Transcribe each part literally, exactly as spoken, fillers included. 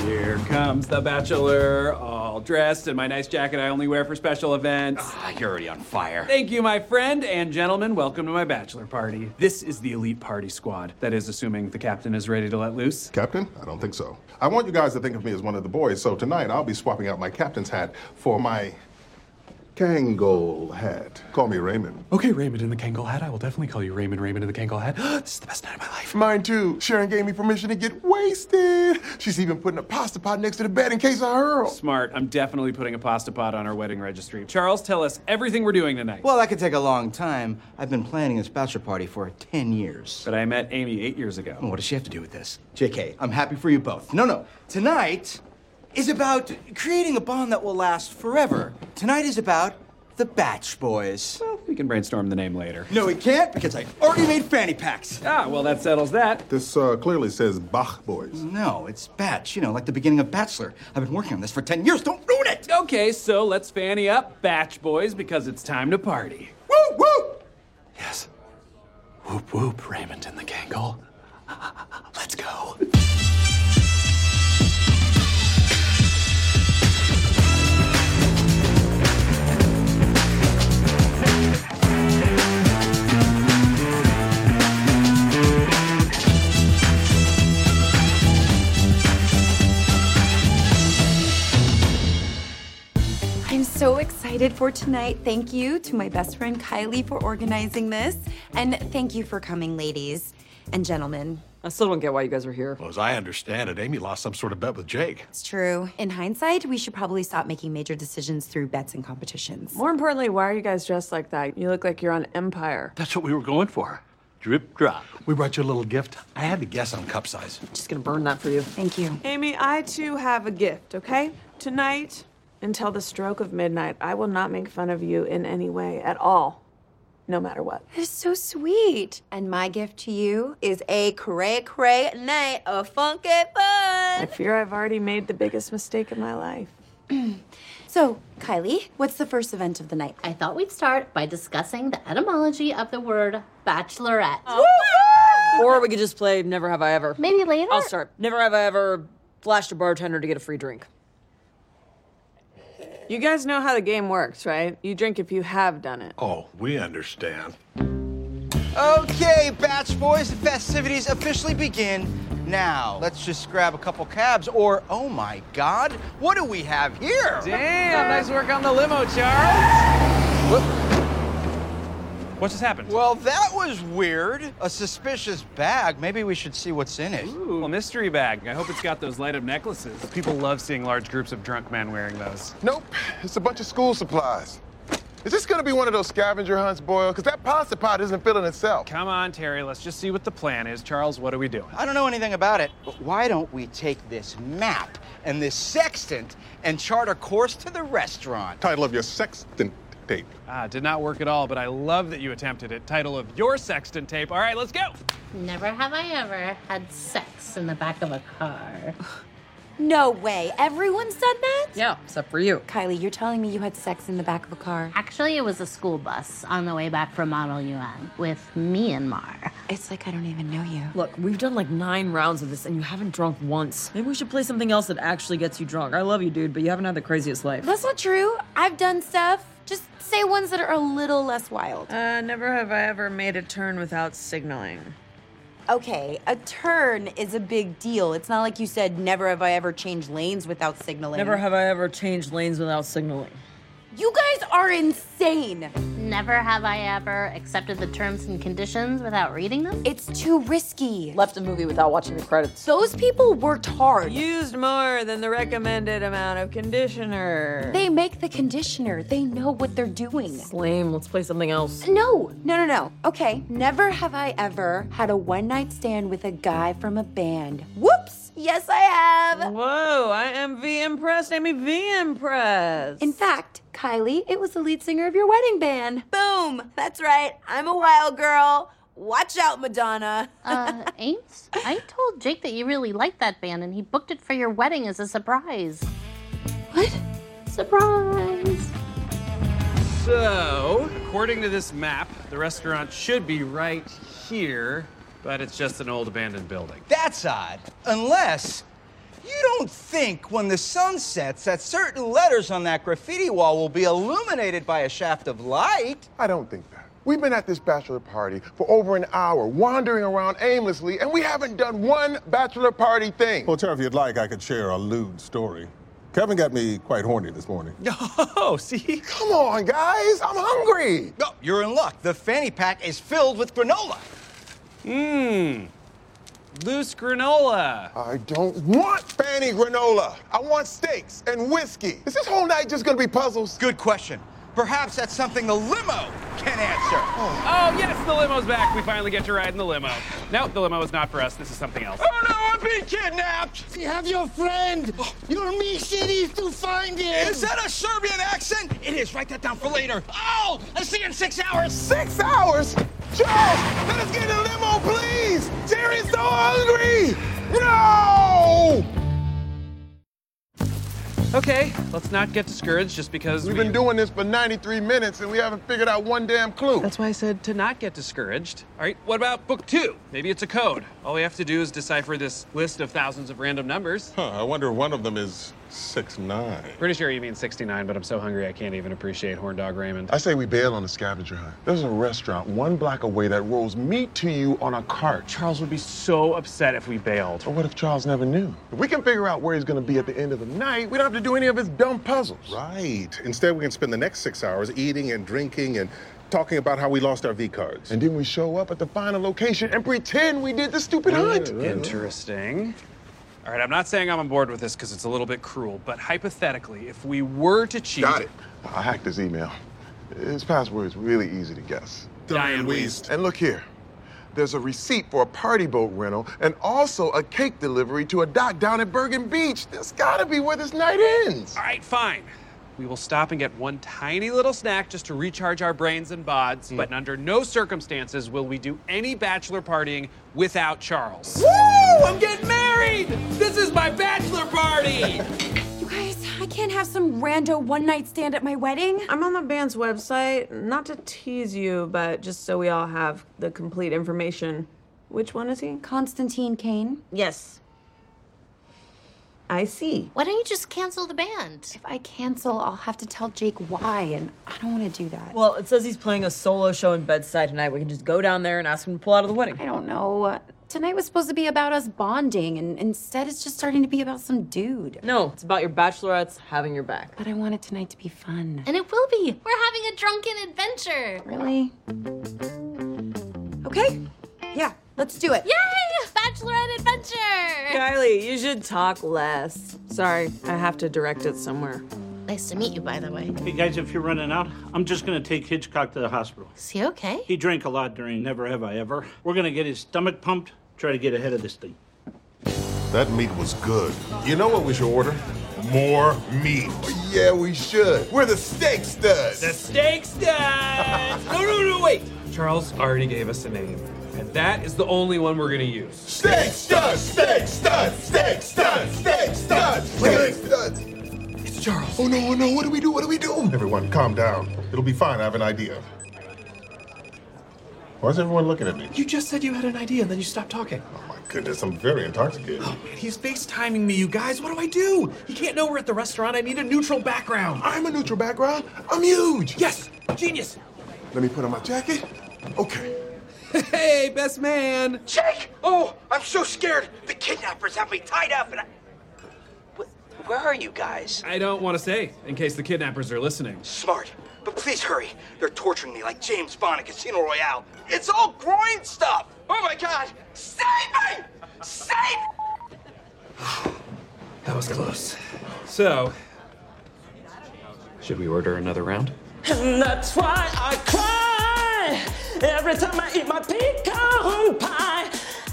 Here comes the bachelor, all dressed in my nice jacket I only wear for special events. Ah, you're already on fire. Thank you, my friend and gentlemen. Welcome to my bachelor party. This is the elite party squad. That is, assuming the captain is ready to let loose. Captain? I don't think so. I want you guys to think of me as one of the boys, so tonight I'll be swapping out my captain's hat for my Kangol hat. Call me Raymond. Okay, Raymond in the Kangol hat. I will definitely call you Raymond Raymond in the Kangol hat. This is the best night of my life. Mine too. Sharon gave me permission to get wasted. She's even putting a pasta pot next to the bed in case I hurl. Smart. I'm definitely putting a pasta pot on our wedding registry. Charles, tell us everything we're doing tonight. Well, that could take a long time. I've been planning this bachelor party for ten years. But I met Amy eight years ago. Well, what does she have to do with this? J K, I'm happy for you both. No, no. Tonight is about creating a bond that will last forever. Tonight is about the Batch Boys. Well, we can brainstorm the name later. No, we can't, because I already made fanny packs. Ah, well, that settles that. This uh, clearly says Bach Boys. No, it's Batch, you know, like the beginning of Bachelor. I've been working on this for ten years. Don't ruin it! Okay, so let's fanny up, Batch Boys, because it's time to party. Woo, woo! Yes. Whoop, whoop, Raymond in the Kangol. Let's go. I'm so excited for tonight. Thank you to my best friend Kylie for organizing this. And thank you for coming, ladies and gentlemen. I still don't get why you guys are here. Well, as I understand it, Amy lost some sort of bet with Jake. It's true. In hindsight, we should probably stop making major decisions through bets and competitions. More importantly, why are you guys dressed like that? You look like you're on Empire. That's what we were going for. Drip drop. We brought you a little gift. I had to guess on cup size. Just gonna burn that for you. Thank you. Amy, I too have a gift, okay? Tonight, until the stroke of midnight, I will not make fun of you in any way at all, no matter what. That is so sweet. And my gift to you is a cray cray night of funky I fun. fear I've already made the biggest mistake of my life. So, Kylie, what's the first event of the night? I thought we'd start by discussing the etymology of the word bachelorette. Or we could just play Never Have I Ever. Maybe later? I'll start. Never have I ever flashed a bartender to get a free drink. You guys know how the game works, right? You drink if you have done it. Oh, we understand. Okay, Batch Boys, the festivities officially begin now. Let's just grab a couple cabs, or, oh my God, what do we have here? Damn, nice work on the limo, Charles. Whoop. What just happened? Well, that was weird. A suspicious bag. Maybe we should see what's in it. Ooh, a mystery bag. I hope it's got those light-up necklaces. People love seeing large groups of drunk men wearing those. Nope, it's a bunch of school supplies. Is this gonna be one of those scavenger hunts, Boyle? Because that pasta pot isn't filling itself. Come on, Terry, let's just see what the plan is. Charles, what are we doing? I don't know anything about it, but why don't we take this map and this sextant and chart a course to the restaurant? Title of your sextant tape. Ah, did not work at all, but I love that you attempted it. Title of your sextant tape. All right, let's go. Never have I ever had sex in the back of a car. No way. Everyone said that? Yeah, except for you. Kylie, you're telling me you had sex in the back of a car? Actually, it was a school bus on the way back from Model U N with Myanmar. It's like I don't even know you. Look, we've done like nine rounds of this and you haven't drunk once. Maybe we should play something else that actually gets you drunk. I love you, dude, but you haven't had the craziest life. That's not true. I've done stuff. Just say ones that are a little less wild. Uh, never have I ever made a turn without signaling. Okay, a turn is a big deal. It's not like you said, never have I ever changed lanes without signaling. Never have I ever changed lanes without signaling. You guys are insane. Never have I ever accepted the terms and conditions without reading them. It's too risky. Left a movie without watching the credits. Those people worked hard. Used more than the recommended amount of conditioner. They make the conditioner. They know what they're doing. It's lame. Let's play something else. No, no, no, no. Okay, never have I ever had a one-night stand with a guy from a band. Whoops! Yes, I have. Whoa, I am V impressed. Amy V impressed. In fact, Kylie, it was the lead singer of your wedding band. Boom! That's right. I'm a wild girl. Watch out, Madonna. uh, Ames, I told Jake that you really liked that band and he booked it for your wedding as a surprise. What? Surprise. So, according to this map, the restaurant should be right here, but it's just an old abandoned building. That's odd. Unless you don't think when the sun sets that certain letters on that graffiti wall will be illuminated by a shaft of light. I don't think that. We've been at this bachelor party for over an hour, wandering around aimlessly, and we haven't done one bachelor party thing. Well, Tara, if you'd like, I could share a lewd story. Kevin got me quite horny this morning. Oh, see? Come on, guys, I'm hungry. Oh, you're in luck. The fanny pack is filled with granola. Mmm. Loose granola. I don't want fanny granola. I want steaks and whiskey. Is this whole night just gonna be puzzles? Good question. Perhaps that's something the limo can answer. Oh, yes, the limo's back. We finally get to ride in the limo. No, the limo is not for us. This is something else. Oh, no, I'm being kidnapped. You have your friend. Your mission is to find him. Is that a Serbian accent? It is. Write that down for later. Oh, I'll see you in six hours. Six hours? Charles, let us get in the limo, please. Jerry's so hungry. No! Okay, let's not get discouraged just because We've we... been doing this for ninety-three minutes and we haven't figured out one damn clue. That's why I said to not get discouraged. All right, what about book two? Maybe it's a code. All we have to do is decipher this list of thousands of random numbers. Huh, I wonder if one of them is six nine. Pretty sure you mean sixty-nine, but I'm so hungry I can't even appreciate Horn Dog Raymond. I say we bail on the scavenger hunt. There's a restaurant one block away that rolls meat to you on a cart. Charles would be so upset if we bailed. Or what if Charles never knew? If we can figure out where he's gonna be at the end of the night, we don't have to do any of his dumb puzzles. Right. Instead, we can spend the next six hours eating and drinking and talking about how we lost our V cards. And then we show up at the final location and pretend we did the stupid hunt. Interesting. All right, I'm not saying I'm on board with this because it's a little bit cruel, but hypothetically, if we were to cheat... Got it. I hacked his email. His password's really easy to guess. Diane Weist. And look here. There's a receipt for a party boat rental and also a cake delivery to a dock down at Bergen Beach. That's gotta be where this night ends. All right, fine. We will stop and get one tiny little snack just to recharge our brains and bods, mm. but under no circumstances will we do any bachelor partying without Charles. Woo! I'm getting married! This is my bachelor party! You guys, I can't have some rando one-night stand at my wedding. I'm on the band's website, not to tease you, but just so we all have the complete information. Which one is he? Constantine Kane. Yes. I see. Why don't you just cancel the band? If I cancel, I'll have to tell Jake why, and I don't want to do that. Well, it says he's playing a solo show in Bedside tonight. We can just go down there and ask him to pull out of the wedding. I don't know. Tonight was supposed to be about us bonding, and instead it's just starting to be about some dude. No, it's about your bachelorettes having your back. But I want it tonight to be fun. And it will be. We're having a drunken adventure. Really? Okay. Yeah, let's do it. Yay! Bachelorette adventure! Kylie, you should talk less. Sorry, I have to direct it somewhere. Nice to meet you, by the way. Hey, guys, if you're running out, I'm just going to take Hitchcock to the hospital. Is he okay? He drank a lot during Never Have I Ever. We're going to get his stomach pumped, try to get ahead of this thing. That meat was good. You know what we should order? More meat. Yeah, we should. We're the steak studs. The steak studs! No, no, no, wait! Charles already gave us a name, and that is the only one we're gonna use. Steak studs, steak studs, steak studs, steak studs, steak studs. It's Charles. Oh, no, oh, no, what do we do? What do we do? Everyone, calm down. It'll be fine. I have an idea. Why is everyone looking at me? You just said you had an idea, and then you stopped talking. Oh, my goodness, I'm very intoxicated. Oh, man, he's FaceTiming me, you guys. What do I do? He can't know we're at the restaurant. I need a neutral background. I'm a neutral background. I'm huge. Yes, genius. Let me put on my jacket. Okay. Hey, best man. Jake! Oh, I'm so scared. The kidnappers have me tied up and I... Wh- Where are you guys? I don't want to say, in case the kidnappers are listening. Smart. But please hurry. They're torturing me like James Bond at Casino Royale. It's all groin stuff. Oh my God. Save me! Save me! That was close. So, should we order another round? And that's why I cry every time I eat my pecan pie.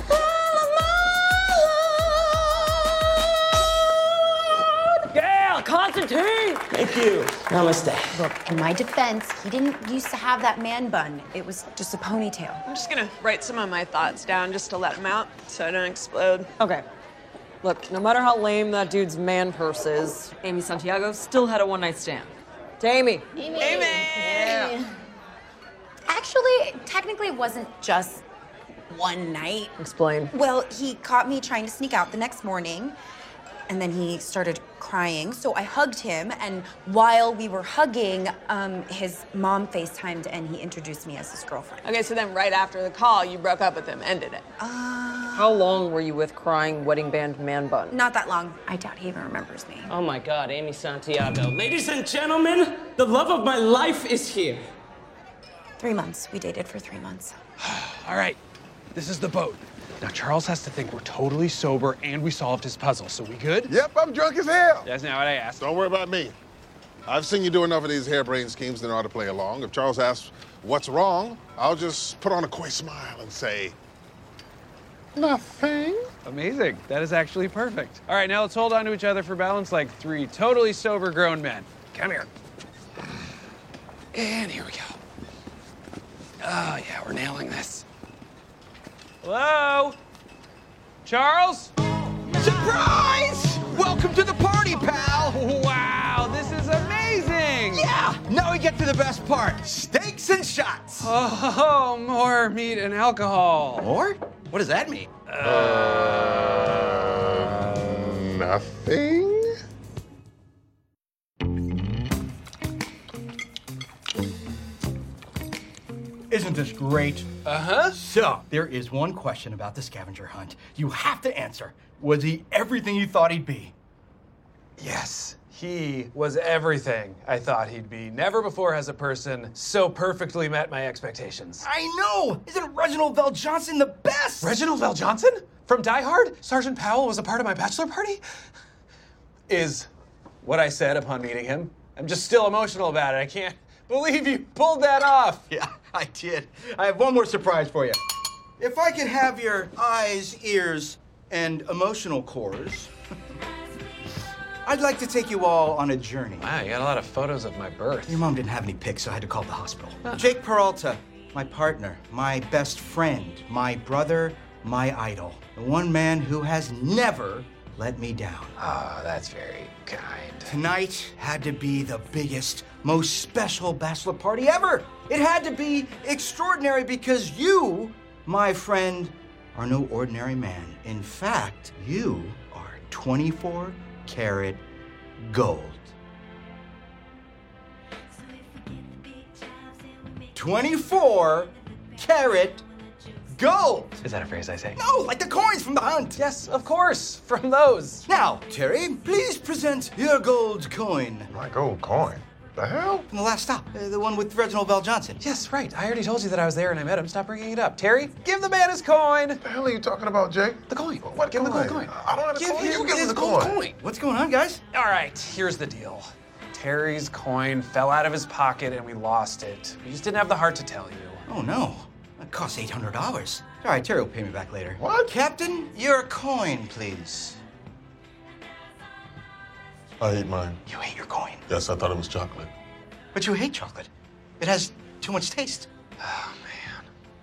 Yeah, Constantine! Thank you. Namaste. Look, in my defense, he didn't used to have that man bun. It was just a ponytail. I'm just gonna write some of my thoughts down just to let them out so I don't explode. Okay. Look, no matter how lame that dude's man purse is, Amy Santiago still had a one-night stand. To Amy. Amy. Amy. Yeah. Actually, technically, it wasn't just one night. Explain. Well, he caught me trying to sneak out the next morning. and then he started crying. So I hugged him, and while we were hugging, um, his mom FaceTimed, and he introduced me as his girlfriend. Okay, so then right after the call, you broke up with him, ended it. Uh, How long were you with crying wedding band man bun? Not that long. I doubt he even remembers me. Oh my God, Amy Santiago. Ladies and gentlemen, the love of my life is here. Three months. We dated for three months. All right, this is the boat. Now, Charles has to think we're totally sober and we solved his puzzle. So we good? Yep, I'm drunk as hell. That's not what I asked. Don't worry about me. I've seen you do enough of these harebrained schemes in order to play along. If Charles asks what's wrong, I'll just put on a coy smile and say, nothing. Amazing. That is actually perfect. All right, now let's hold on to each other for balance like three totally sober grown men. Come here. And here we go. Oh, yeah, we're nailing this. Hello? Charles? Surprise! Welcome to the party, pal! Wow, this is amazing! Yeah! Now we get to the best part, steaks and shots! Oh, more meat and alcohol. More? What does that mean? Uh, nothing? Isn't this great? Uh-huh. So, there is one question about the scavenger hunt. You have to answer. Was he everything you thought he'd be? Yes, he was everything I thought he'd be. Never before has a person so perfectly met my expectations. I know! Isn't Reginald Vell Johnson the best? Reginald Vell Johnson? From Die Hard? Sergeant Powell was a part of my bachelor party? Is what I said upon meeting him. I'm just still emotional about it. I can't believe you pulled that off. Yeah, I did. I have one more surprise for you. If I could have your eyes, ears, and emotional cores, I'd like to take you all on a journey. Wow, you got a lot of photos of my birth. Your mom didn't have any pics, so I had to call the hospital. Huh. Jake Peralta, my partner, my best friend, my brother, my idol. The one man who has never let me down. Oh, that's very kind. Tonight had to be the biggest, most special bachelor party ever. It had to be extraordinary because you, my friend, are no ordinary man. In fact, you are twenty-four karat gold. twenty-four karat gold. Is that a phrase I say? No, like the coins from the hunt. Yes, of course, from those. Now, Terry, please present your gold coin. My gold coin? The hell? From the last stop, uh, the one with Reginald Vell Johnson. Yes, right. I already told you that I was there and I met him. Stop bringing it up. Terry, give the man his coin. What the hell are you talking about, Jake? The coin. What give coin? him the gold coin. I don't have a Give coin. him You give his him the gold coin. coin. What's going on, guys? All right, here's the deal. Terry's coin fell out of his pocket and we lost it. We just didn't have the heart to tell you. Oh, no. That costs eight hundred dollars. All right, Terry will pay me back later. What? Captain, your coin, please. I ate mine. You ate your coin. Yes, I thought it was chocolate. But you hate chocolate. It has too much taste. Oh, man.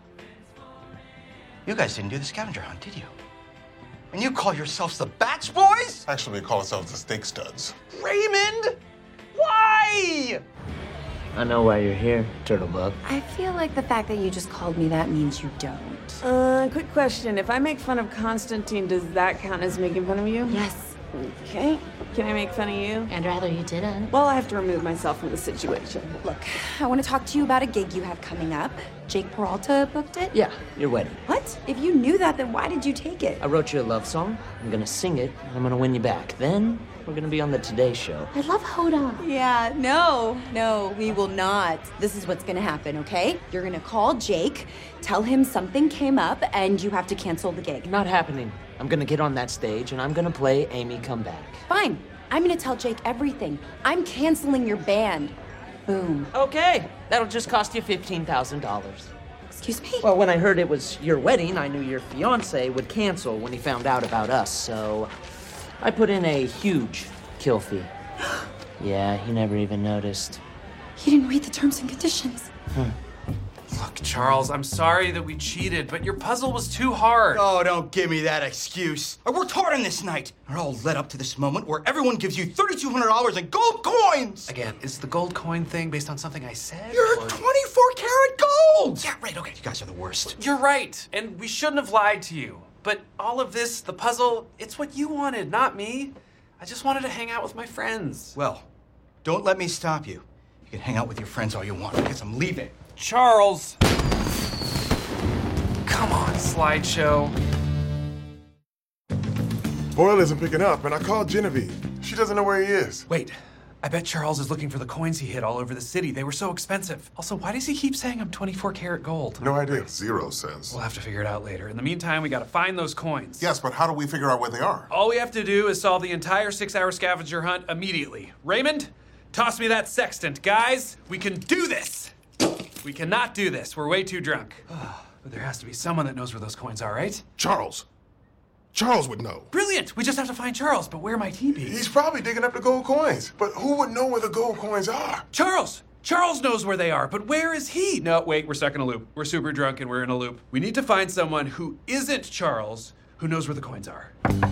You guys didn't do the scavenger hunt, did you? And you call yourselves the Batch Boys? Actually, we call ourselves the Steak Studs. Raymond? Why? I know why you're here, Turtlebug. I feel like the fact that you just called me that means you don't. Uh, quick question. If I make fun of Constantine, does that count as making fun of you? Yes. Okay. Can I make fun of you? I'd rather you didn't. Well, I have to remove myself from the situation. Look, I want to talk to you about a gig you have coming up. Jake Peralta booked it? Yeah, your wedding. What? If you knew that, then why did you take it? I wrote you a love song. I'm gonna sing it, and I'm gonna win you back. Then, we're gonna be on the Today Show. I love Hoda. Yeah, no, no, we will not. This is what's gonna happen, okay? You're gonna call Jake, tell him something came up, and you have to cancel the gig. Not happening. I'm gonna get on that stage, and I'm gonna play Amy Come Back. Fine. I'm gonna tell Jake everything. I'm canceling your band. Boom. Okay, that'll just cost you fifteen thousand dollars. Excuse me? Well, when I heard it was your wedding, I knew your fiancé would cancel when he found out about us, so I put in a huge kill fee. Yeah, he never even noticed. He didn't read the terms and conditions. Hmm. Look, Charles, I'm sorry that we cheated, but your puzzle was too hard. Oh, don't give me that excuse. I worked hard on this night. It all led up to this moment where everyone gives you thirty-two hundred dollars in gold coins. Again, is the gold coin thing based on something I said? You're or- twenty-four karat gold. Yeah, right, okay. You guys are the worst. You're right, and we shouldn't have lied to you. But all of this, the puzzle, it's what you wanted, not me. I just wanted to hang out with my friends. Well, don't let me stop you. You can hang out with your friends all you want because I'm leaving. Charles! Come on, slideshow. Boyle isn't picking up, and I called Genevieve. She doesn't know where he is. Wait, I bet Charles is looking for the coins he hid all over the city. They were so expensive. Also, why does he keep saying I'm twenty-four karat gold? No idea. Zero sense. We'll have to figure it out later. In the meantime, we gotta find those coins. Yes, but how do we figure out where they are? All we have to do is solve the entire six-hour scavenger hunt immediately. Raymond, toss me that sextant. Guys, we can do this! We cannot do this. We're way too drunk. But there has to be someone that knows where those coins are, right? Charles. Charles would know. Brilliant! We just have to find Charles, but where might he be? He's probably digging up the gold coins. But who would know where the gold coins are? Charles! Charles knows where they are, but where is he? No, wait, we're stuck in a loop. We're super drunk and we're in a loop. We need to find someone who isn't Charles, who knows where the coins are.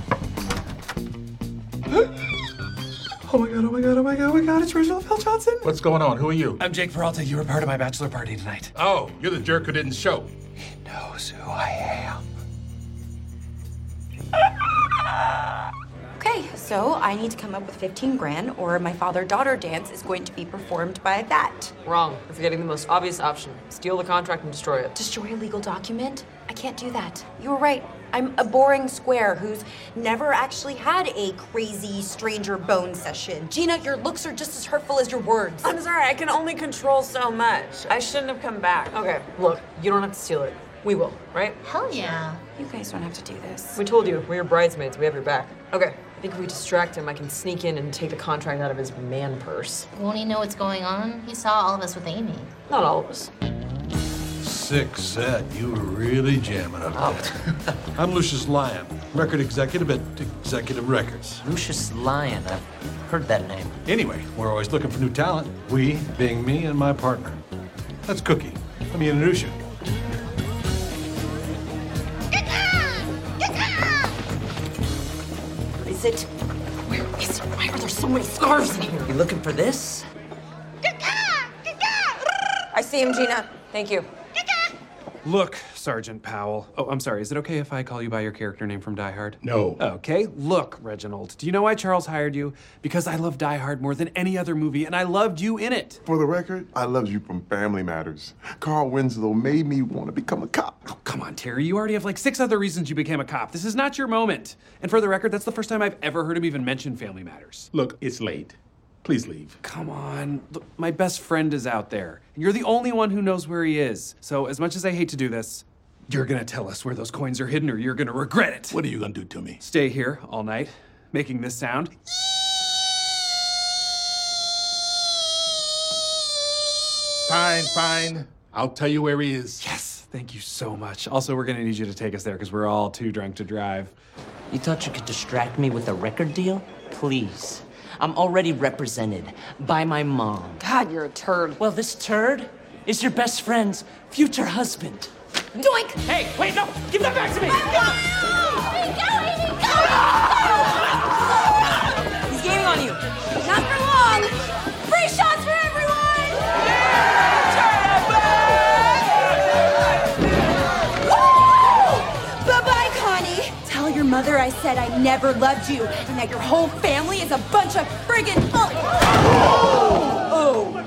Oh my god, oh my god, oh my god, oh my god, it's Reginald Bell Johnson. What's going on? Who are you? I'm Jake Peralta. You were part of my bachelor party tonight. Oh, you're the jerk who didn't show. He knows who I am. Okay, so I need to come up with fifteen grand or my father-daughter dance is going to be performed by that. Wrong. You're forgetting the most obvious option. Steal the contract and destroy it. Destroy a legal document? I can't do that. You were right. I'm a boring square who's never actually had a crazy stranger bone session. Gina, your looks are just as hurtful as your words. I'm sorry, I can only control so much. I shouldn't have come back. Okay, look, you don't have to steal it. We will, right? Hell yeah. You guys don't have to do this. We told you, we're your bridesmaids. We have your back. Okay, I think if we distract him, I can sneak in and take the contract out of his man purse. Won't he know what's going on? He saw all of us with Amy. Not all of us. Sick set. You were really jamming up there. I'm Lucius Lyon, record executive at Executive Records. Lucius Lyon, I've heard that name. Anyway, we're always looking for new talent. We being me and my partner. That's Cookie. Let me introduce you. Is it? Where is it? Why are there so many scarves in here? You looking for this? I see him, Gina. Thank you. Look, Sergeant Powell. Oh, I'm sorry. Is it okay if I call you by your character name from Die Hard? No. Okay. Look, Reginald. Do you know why Charles hired you? Because I love Die Hard more than any other movie, and I loved you in it. For the record, I loved you from Family Matters. Carl Winslow made me want to become a cop. Oh, come on, Terry. You already have like six other reasons you became a cop. This is not your moment. And for the record, that's the first time I've ever heard him even mention Family Matters. Look, it's late. Please leave. Come on. Look, my best friend is out there. And you're the only one who knows where he is. So as much as I hate to do this, you're gonna tell us where those coins are hidden or you're gonna regret it. What are you gonna do to me? Stay here all night, making this sound. Fine, fine. I'll tell you where he is. Yes, thank you so much. Also, we're gonna need you to take us there because we're all too drunk to drive. You thought you could distract me with a record deal? Please. I'm already represented by my mom. God, you're a turd. Well, this turd is your best friend's future husband. Doink! Hey, wait, no! Give that back to me! He's gaining on you. Not for long! Free shots for everyone! Woo! Bye-bye, Connie! Tell your mother I said I never loved you and that your whole family is a bunch of friggin' full. Oh!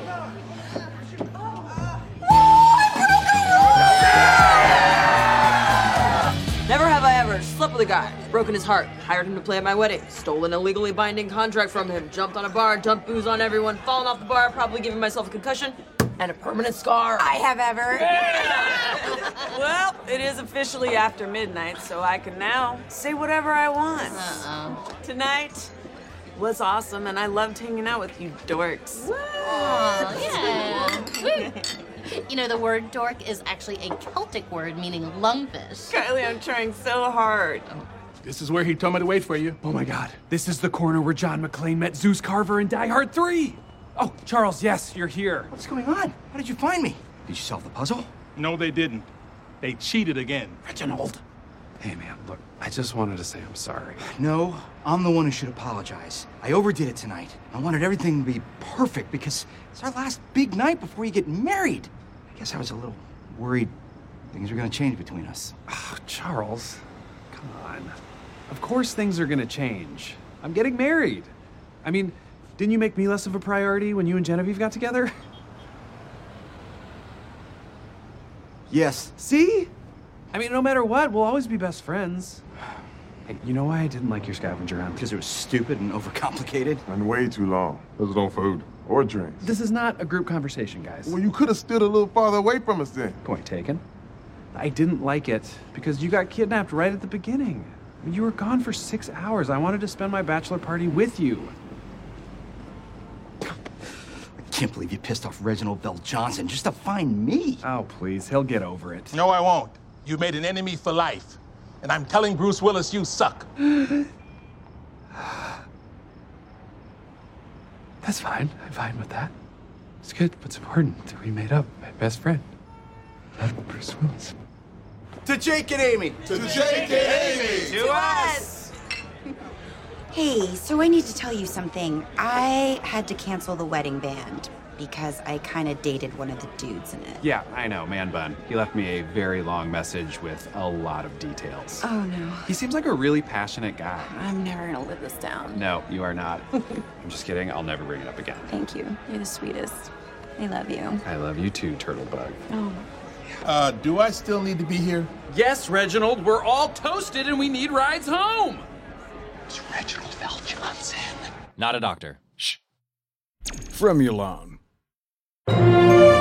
Never have I ever slept with a guy, broken his heart, hired him to play at my wedding, stole an illegally binding contract from him, jumped on a bar, dumped booze on everyone, fallen off the bar, probably giving myself a concussion, and a permanent scar. I have ever. Well, it is officially after midnight, so I can now say whatever I want. Uh-oh. Tonight was awesome, and I loved hanging out with you dorks. Oh, yeah. Woo. You know, the word dork is actually a Celtic word meaning lungfish. Kylie, I'm trying so hard. This is where he told me to wait for you. Oh my God, this is the corner where John McClane met Zeus Carver in Die Hard three. Oh, Charles, yes, you're here. What's going on? How did you find me? Did you solve the puzzle? No, they didn't. They cheated again. Reginald. Hey man, look, I just wanted to say I'm sorry. No, I'm the one who should apologize. I overdid it tonight. I wanted everything to be perfect because it's our last big night before you get married. I guess I was a little worried things were gonna change between us. Oh, Charles, come on. Of course things are gonna change. I'm getting married. I mean, didn't you make me less of a priority when you and Genevieve got together? Yes. See? I mean, no matter what, we'll always be best friends. Hey, you know why I didn't like your scavenger hunt? Because it was stupid and overcomplicated. And way too long. There was no food or drinks. This is not a group conversation, guys. Well, you could have stood a little farther away from us then. Point taken. I didn't like it because you got kidnapped right at the beginning. You were gone for six hours. I wanted to spend my bachelor party with you. I can't believe you pissed off Reginald Bell Johnson just to find me. Oh, please. He'll get over it. No, I won't. You made an enemy for life. And I'm telling Bruce Willis you suck. That's fine. I'm fine with that. It's good. What's important that we made up. My best friend. Not Bruce Willis. To Jake and Amy. To Jake and Amy. To us. Hey, so I need to tell you something. I had to cancel the wedding band because I kind of dated one of the dudes in it. Yeah, I know, man bun. He left me a very long message with a lot of details. Oh, no. He seems like a really passionate guy. I'm never gonna live this down. No, you are not. I'm just kidding. I'll never bring it up again. Thank you. You're the sweetest. I love you. I love you too, Turtlebug. Oh. Uh, do I still need to be here? Yes, Reginald, we're all toasted and we need rides home. It's Reginald Bell Johnson. Not a doctor. From Milan.